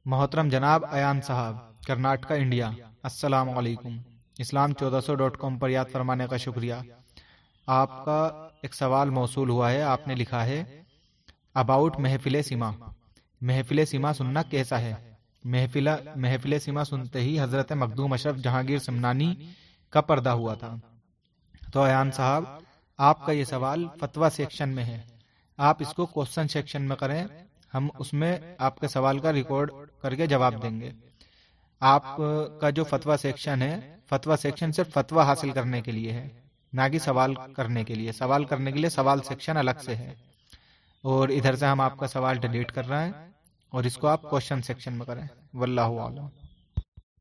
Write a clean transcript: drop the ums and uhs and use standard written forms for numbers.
मोहतरम जनाब अयान साहब, कर्नाटका, इंडिया। अस्सलाम वालेकुम। islam1400.com पर याद फरमाने का शुक्रिया। आपका एक सवाल मौसूल हुआ है। आपने लिखा है अबाउट महफिल सिमा। महफिल सिमा सुनना कैसा है? महफिल सिमा सुनते ही हजरत मखदूम अशरफ जहांगीर समनानी का पर्दा हुआ था। तो अयान साहब, आपका ये सवाल फतवा सेक्शन में है, आप इसको क्वेश्चन सेक्शन में करें, हम उसमें आपके सवाल का रिकॉर्ड करके जवाब देंगे। आपका जो फतवा सेक्शन है, फतवा सेक्शन सिर्फ फतवा हासिल करने के लिए है, ना कि सवाल करने के लिए। सवाल करने के लिए सवाल सेक्शन अलग से है, और इधर से हम आपका सवाल डिलीट कर रहे हैं, और इसको आप क्वेश्चन सेक्शन में करें। वल्लाहु आलम।